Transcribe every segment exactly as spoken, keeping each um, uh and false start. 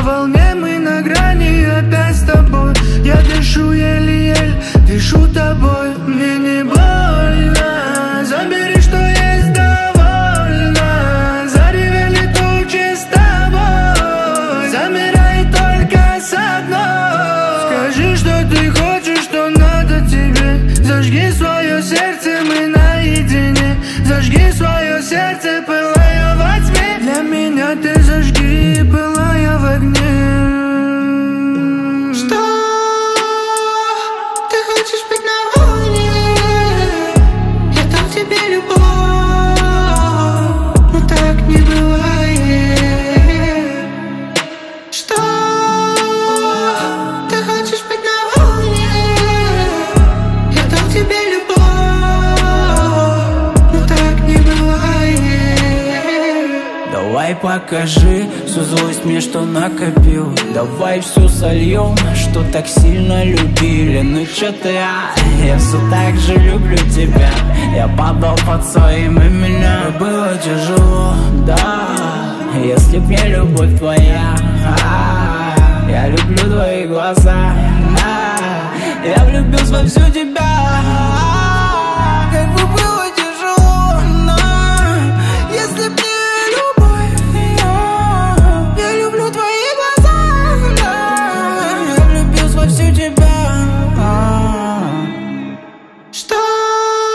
волне, мы на грани, опять с тобой. Я дышу еле-еле, дышу тобой. Мне не больно, забери, что есть, довольно. Заревели тучи с тобой, замирай только с одной. Скажи, что ты хочешь, что надо тебе. Зажги свое сердце, мы наедине. Зажги свое сердце, пылая во тьме. Для меня ты зажги, пылая в огне. Что? Ты хочешь быть на волне? Я дам тебе любовь, но так не бывает. Что? Ты хочешь быть на волне? Я дам тебе любовь, но так не бывает. Давай покажи всю злость мне, что накопил. Давай все сольем, что так сильно любили. Ну чё ты, а? Я все так же люблю тебя. Я падал под своим именем. Было тяжело, да, если б не любовь твоя. А, я люблю твои глаза, да, я влюбился во всю тебя. Как бы было тяжело, но если б не всю тебя. Что?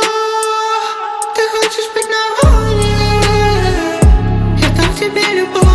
Ты хочешь быть на волне? Я дам тебе любовь.